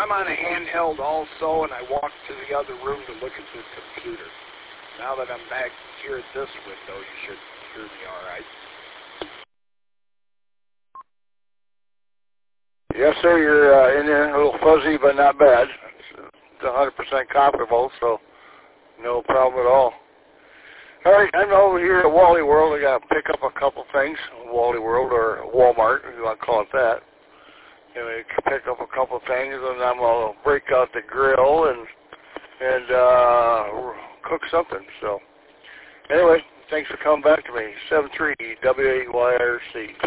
I'm on a handheld also, and I walked to the other room to look at the computer. Now that I'm back here at this window, you should hear me all right. Yes, sir. You're in there, a little fuzzy, but not bad. It's 100% copyable, so no problem at all. All right, I'm over here at Wally World. I got to pick up a couple things. Wally World or Walmart, if you want to call it that. And I pick up a couple things, and I'm gonna break out the grill and cook something. So anyway, thanks for coming back to me. 73 W8YRC.